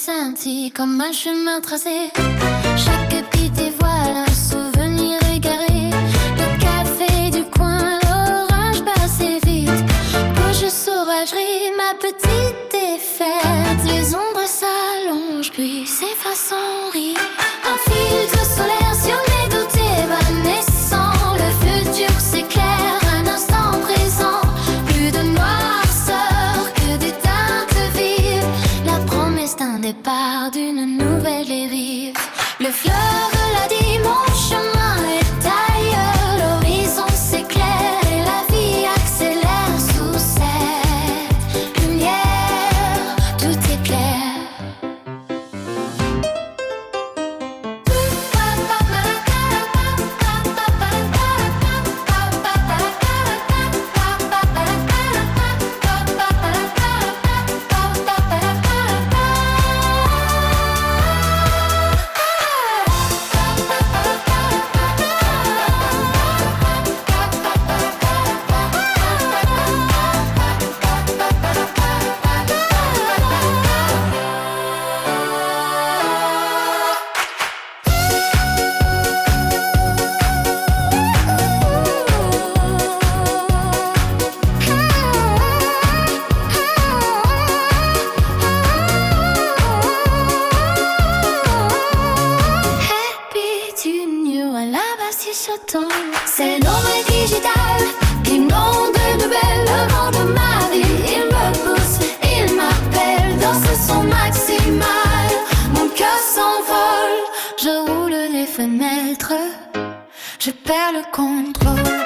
scintille comme un chemin tracé. Chaque petite étoile, un souvenir égaré. Le café du coin, l'orage passé vite. Bouche sauvagerie, ma petite défaite. Les ombres s'allongent puis s'effacent en rire. Un filtre solaire sur mes doutes évanescents. Le futur s'éclaire, un instant présent. Plus de noirceur que des teintes vives. La promesse d'un départ, d'une nouvelle dérive. Le fleuve l'a dit, mon chemin est ailleurs. L'horizon s'éclaire et la vie accélère. Sous cette lumière, tout est clair. C'est l'ombre digitale qui inonde de belles. Le vent de ma vie, il me pousse, il m'appelle dans ce son maximal. Mon cœur s'envole, je roule les fenêtres, je perds le contrôle.